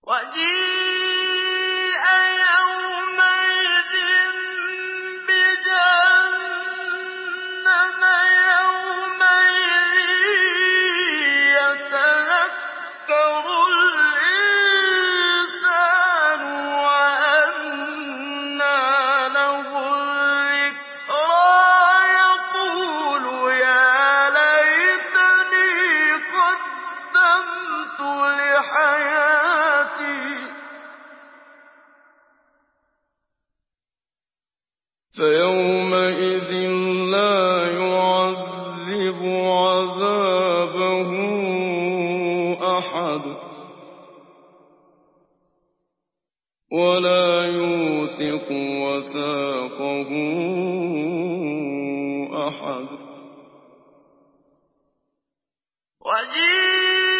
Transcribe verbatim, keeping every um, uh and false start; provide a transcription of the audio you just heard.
وَجِيءَ يَوْمَئِذٍ بِجَهَنَّمَ يَوْمَئِذٍ يَتَذَكَّرُ الْإِنسَانُ وَأَنَّىٰ لَهُ الذِّكْرَىٰ يَقُولُ يَا لَيْتَنِي قَدَّمْتُ لِحَيَاتِي فَيَوْمَئِذٍ لَّا يُعَذِّبُ عَذَابَهُ أَحَدٌ وَلَا يُوثِقُ وَثَاقَهُ أَحَدٌ.